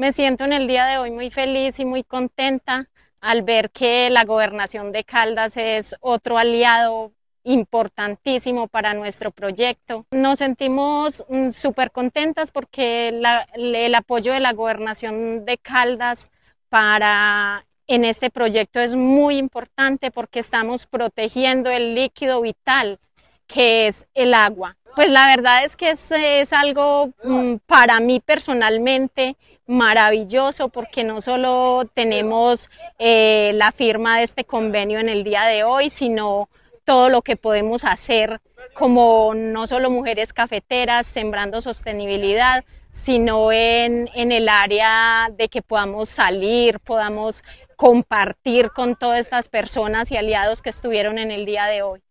Me siento en el día de hoy muy feliz y muy contenta al ver que la Gobernación de Caldas es otro aliado importantísimo para nuestro proyecto. Nos sentimos súper contentas porque el apoyo de la Gobernación de Caldas para en este proyecto es muy importante porque estamos protegiendo el líquido vital que es el agua. Pues la verdad es que es algo para mí personalmente maravilloso porque no solo tenemos la firma de este convenio en el día de hoy, sino todo lo que podemos hacer como no solo mujeres cafeteras sembrando sostenibilidad, sino en el área de que podamos salir, podamos compartir con todas estas personas y aliados que estuvieron en el día de hoy.